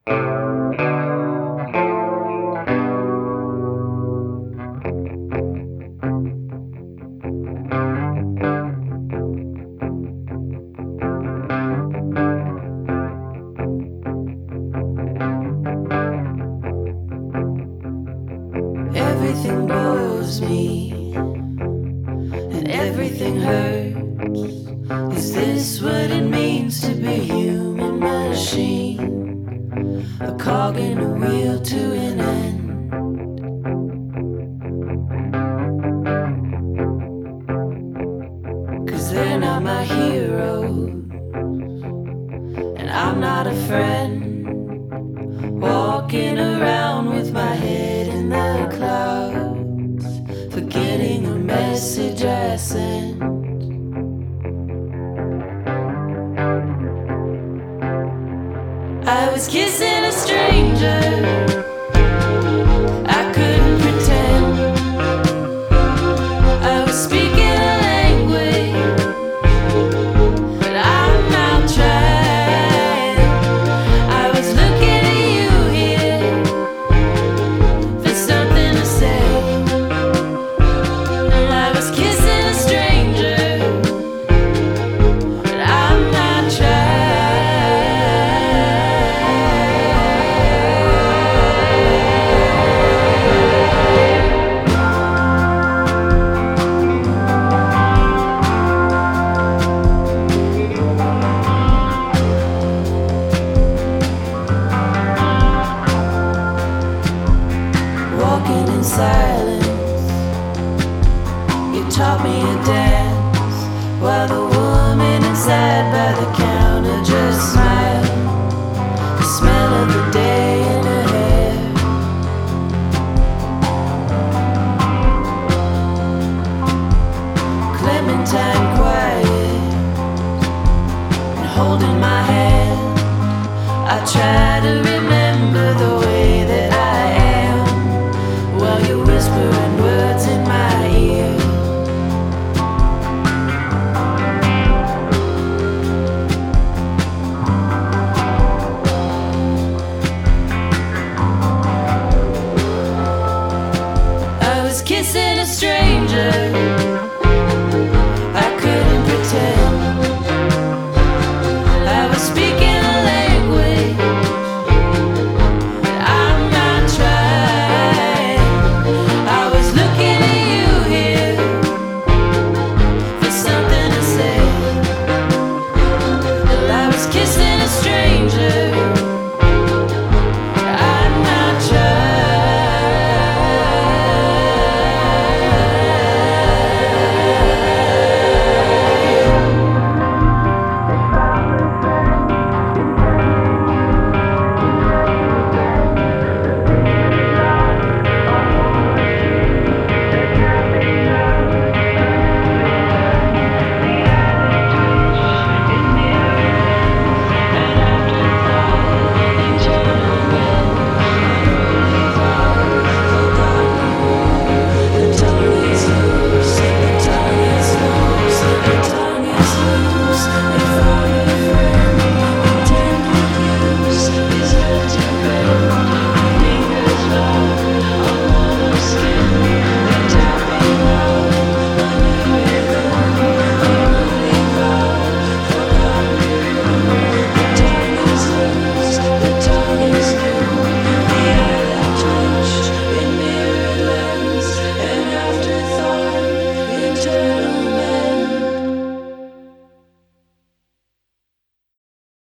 Everything bores me and everything hurts. Is this what it means to be human machine? A cog in a wheel to an end. Cause they're not my heroes, and I'm not a friend. Walking around with my head in the clouds, forgetting a message I sent. I was kissing a stranger, I couldn't pretend. I was speaking a language, but I'm not trying. I was looking at you here for something to say. I was kissing a stranger, but I'm not trying. Walking in silence, you taught me a dance, while the woman inside by the counter just smiled. The smell of the day in her hair. Clementine quiet and holding my hand. I try to remember the way that I am, while you're whispering words in my ear. I was kissing a stranger,